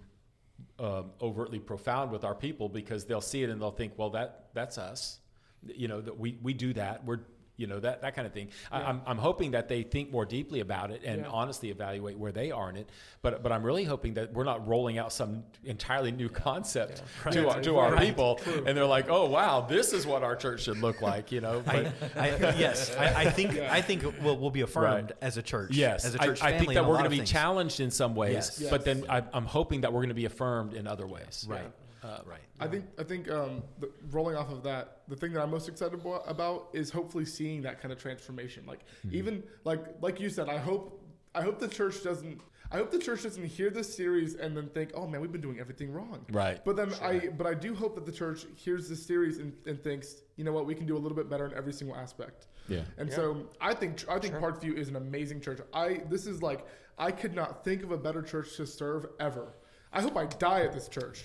um, overtly profound with our people, because they'll see it and they'll think, well, that that's us. You know, that we, we do that. We're, you know, that, that kind of thing. Yeah. I, I'm, I'm hoping that they think more deeply about it and yeah. honestly evaluate where they are in it. But, but I'm really hoping that we're not rolling out some entirely new yeah. concept yeah. to, right. our, to right. our people. True. And they're like, oh, wow, this is what our church should look like, you know? But, I, I, yes, I, I think yeah. I think we'll, we'll be affirmed right. as a church. Yes, as a church I, I think that we're going to be things. challenged in some ways, yes. Yes. but then I, I'm hoping that we're going to be affirmed in other ways. Right. Right. Uh, right. I think I think um, the, rolling off of that, the thing that I'm most excited about is hopefully seeing that kind of transformation. Like mm-hmm. even like like you said, I hope I hope the church doesn't. I hope the church doesn't hear this series and then think, "Oh man, we've been doing everything wrong." Right. But then sure. I but I do hope that the church hears this series and, and thinks, you know what, we can do a little bit better in every single aspect. Yeah. And yeah. so I think I think sure. Parkview is an amazing church. I this is like I could not think of a better church to serve ever. I hope I die at this church.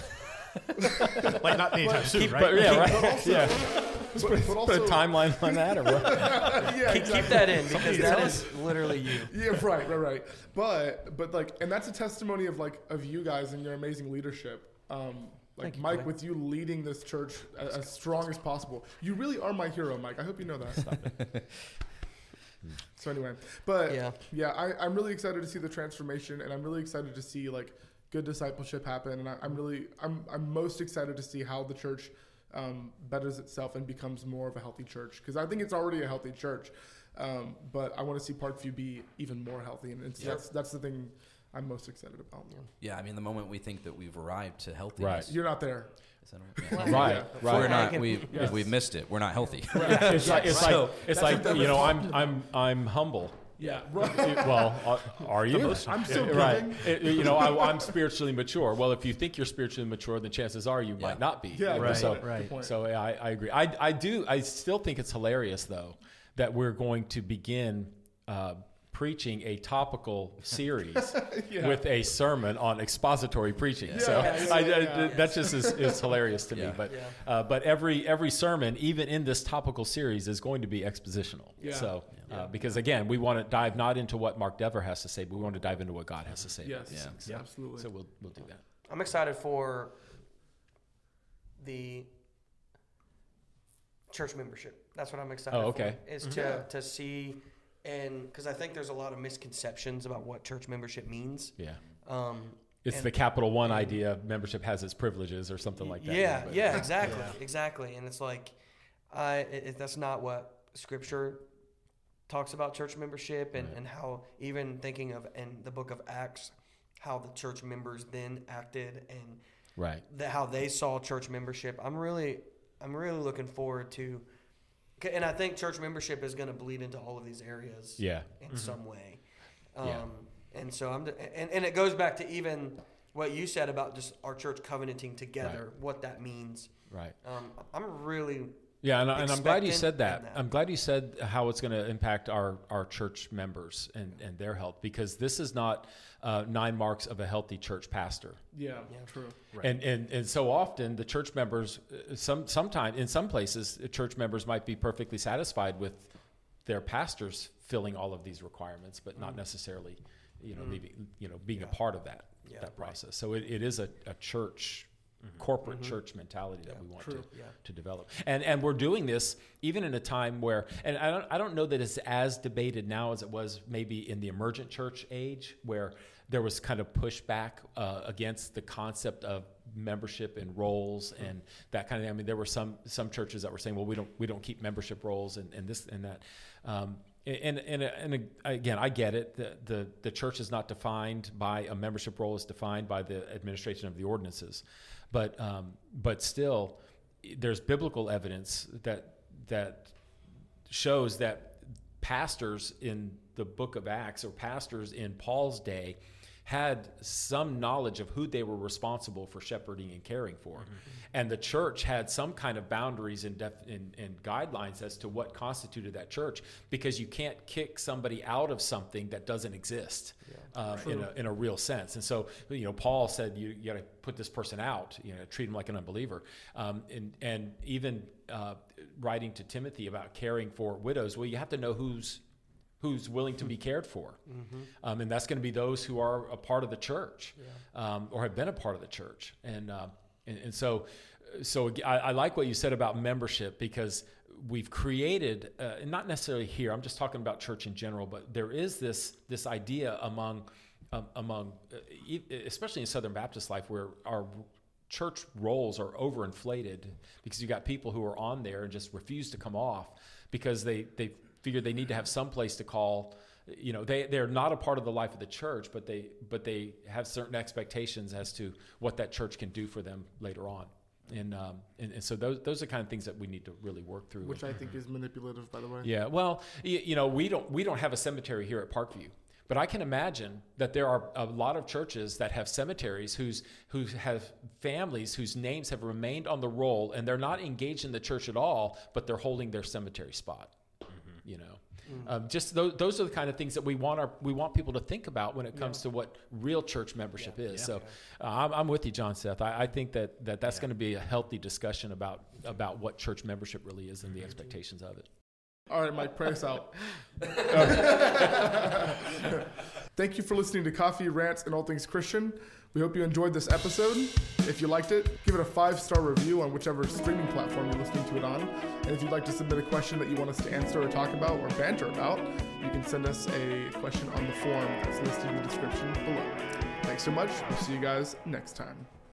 Like not anytime soon, keep, right? But, yeah, right. But also, yeah. but, Put, but also, put a timeline on that, or what? yeah, keep, exactly. keep that in, because that is literally you. Yeah, right, right, right. But but like, and that's a testimony of like of you guys and your amazing leadership. Um, like you, Mike, Mike, with you leading this church as, as strong as possible. You really are my hero, Mike. I hope you know that. Stop it. So anyway, but yeah, yeah I, I'm really excited to see the transformation, and I'm really excited to see like good discipleship happen. And I, I'm really, I'm, I'm most excited to see how the church um, betters itself and becomes more of a healthy church. Because I think it's already a healthy church, um, but I want to see Parkview be even more healthy, and it's, yeah. that's that's the thing I'm most excited about. Yeah. yeah, I mean, the moment we think that we've arrived to healthiness, right. You're not there. Yeah. Right, yeah. right. We're not. We yes. if we've missed it, we're not healthy. Right. It's like it's So, like, it's like you know, I'm I'm I'm humble. Yeah. Well, uh, are you? I'm so giving. Right. It, you know, I, I'm spiritually mature. Well, if you think you're spiritually mature, then chances are you yeah. might not be. Yeah. You know, Right. So, right. so yeah, I, I agree. I I do. I still think it's hilarious though that we're going to begin uh, preaching a topical series Yeah. with a sermon on expository preaching. Yeah. So Yeah, yeah, I, yeah, I, yeah. that just is, is hilarious to Yeah. me. But Yeah. uh, but every every sermon, even in this topical series, is going to be expositional. Yeah. So uh, Yeah. because again, we want to dive not into what Mark Dever has to say, but we want to dive into what God has to say. Yes. Yeah. yes, Absolutely. So we'll we'll do that. I'm excited for the church membership. That's what I'm excited Oh, okay. for. Is Mhm. to, Yeah. to see, and because I think there's a lot of misconceptions about what church membership means. Yeah. Um, It's and- the Capital One idea. Membership has its privileges, or something like that. Yeah, But- yeah, exactly, exactly. And it's like, I it, it- that's not what Scripture talks about church membership, and, Right. and how even thinking of in the book of Acts, how the church members then acted and Right. the, how they saw church membership. I'm really, I'm really looking forward to, and I think church membership is going to bleed into all of these areas. Yeah. In Mm-hmm. some way. Um, Yeah. And so I'm, and, and it goes back to even what you said about just our church covenanting together, Right. what that means. Right. Um, I'm really, Yeah, and, and I'm glad you expectant said that. in that. I'm glad you said how it's going to impact our, our church members and, and their health, because this is not uh, nine marks of a healthy church pastor. Yeah, Yeah. true. Right. And, and and so often the church members, uh, some sometime in some places, uh, church members might be perfectly satisfied with their pastors filling all of these requirements, but not necessarily, you know, leaving, you know, being a part of that Yeah, that right. process. So it, it is a, a church. Corporate church mentality that we want True. to, Yeah. to develop, and and we're doing this even in a time where, and I don't I don't know that it's as debated now as it was maybe in the emergent church age, where there was kind of pushback uh, against the concept of membership and roles and that kind of thing. I mean, there were some some churches that were saying, well, we don't we don't keep membership roles and, and this and that. Um, And, and and again, I get it. The, the the church is not defined by a membership role; it's defined by the administration of the ordinances. But um, but still, there's biblical evidence that that shows that pastors in the book of Acts, or pastors in Paul's day, had some knowledge of who they were responsible for shepherding and caring for. Mm-hmm. And the church had some kind of boundaries and, def- and, and guidelines as to what constituted that church, because you can't kick somebody out of something that doesn't exist yeah, uh, in, a, in a real sense. And so, you know, Paul said, you, you got to put this person out, you know, treat him like an unbeliever. Um, and, and even uh, writing to Timothy about caring for widows, well, you have to know who's who's willing to be cared for. Mm-hmm. Um, and that's going to be those who are a part of the church yeah. um, or have been a part of the church. And uh, and, and so so I, I like what you said about membership, because we've created, uh, not necessarily here, I'm just talking about church in general, but there is this this idea among, um, among uh, especially in Southern Baptist life, where our church roles are overinflated, because you got people who are on there and just refuse to come off because they they figure they need to have some place to call. You know, they they're not a part of the life of the church, but they but they have certain expectations as to what that church can do for them later on. And um and, and so those those are kind of things that we need to really work through. Which I think is manipulative, by the way. Yeah, well, you, you know, we don't we don't have a cemetery here at Parkview, but I can imagine that there are a lot of churches that have cemeteries whose who have families whose names have remained on the roll, and they're not engaged in the church at all, but they're holding their cemetery spot. Mm-hmm. You know. Um, just those, those are the kind of things that we want our we want people to think about when it comes yeah. to what real church membership yeah. is. Yeah. So uh, I'm, I'm with you, John Seth. I, I think that, that that's yeah. going to be a healthy discussion about about what church membership really is and the expectations of it. All right, Mike, pray us out. Thank you for listening to Coffee, Rants, and All Things Christian. We hope you enjoyed this episode. If you liked it, give it a five-star review on whichever streaming platform you're listening to it on. And if you'd like to submit a question that you want us to answer or talk about or banter about, you can send us a question on the form that's listed in the description below. Thanks so much. We'll see you guys next time.